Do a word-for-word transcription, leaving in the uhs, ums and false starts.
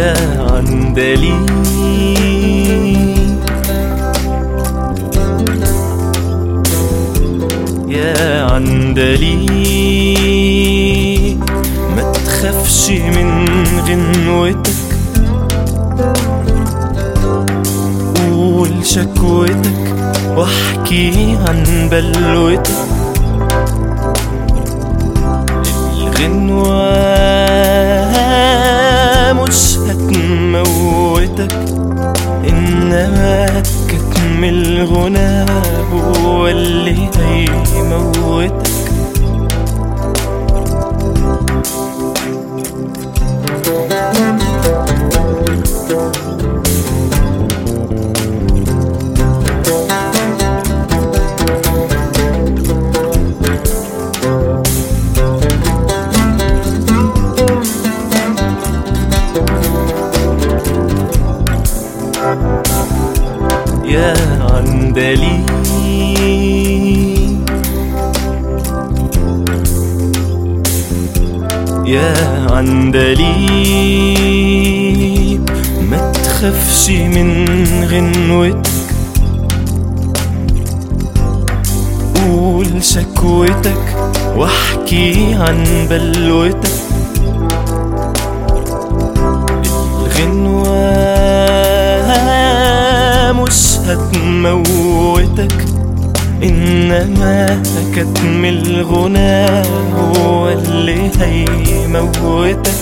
يا عندليب يا عندليب ما تخافش من غنوتك، قول شكوتك واحكي عن بلوتك. الغنوة مش هتموتك، إنما كتم الغنى هو اللي هيموتك. يا عندليب يا عندليب ما تخافش من غنوتك، قول شكوتك واحكي عن بلوتك. الغنوة مش هتموتك، إنما كتم الغنى هو اللي هيموتك.